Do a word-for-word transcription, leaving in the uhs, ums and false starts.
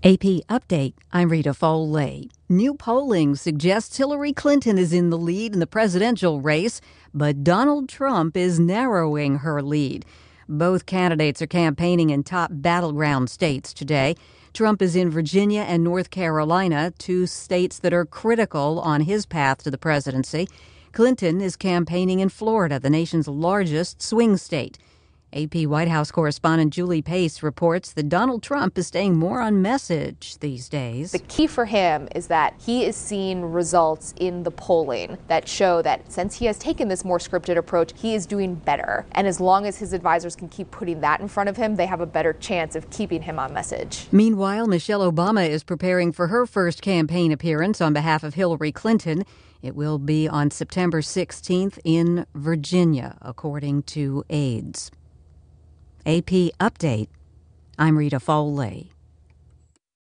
A P Update, I'm Rita Foley. New polling suggests Hillary Clinton is in the lead in the presidential race, but Donald Trump is narrowing her lead. Both candidates are campaigning in top battleground states today. Trump is in Virginia and North Carolina, two states that are critical on his path to the presidency. Clinton is campaigning in Florida, the nation's largest swing state. A P White House correspondent Julie Pace reports that Donald Trump is staying more on message these days. The key for him is that he is seeing results in the polling that show that since he has taken this more scripted approach, he is doing better. And as long as his advisors can keep putting that in front of him, they have a better chance of keeping him on message. Meanwhile, Michelle Obama is preparing for her first campaign appearance on behalf of Hillary Clinton. It will be on September sixteenth in Virginia, according to aides. A P Update, I'm Rita Foley.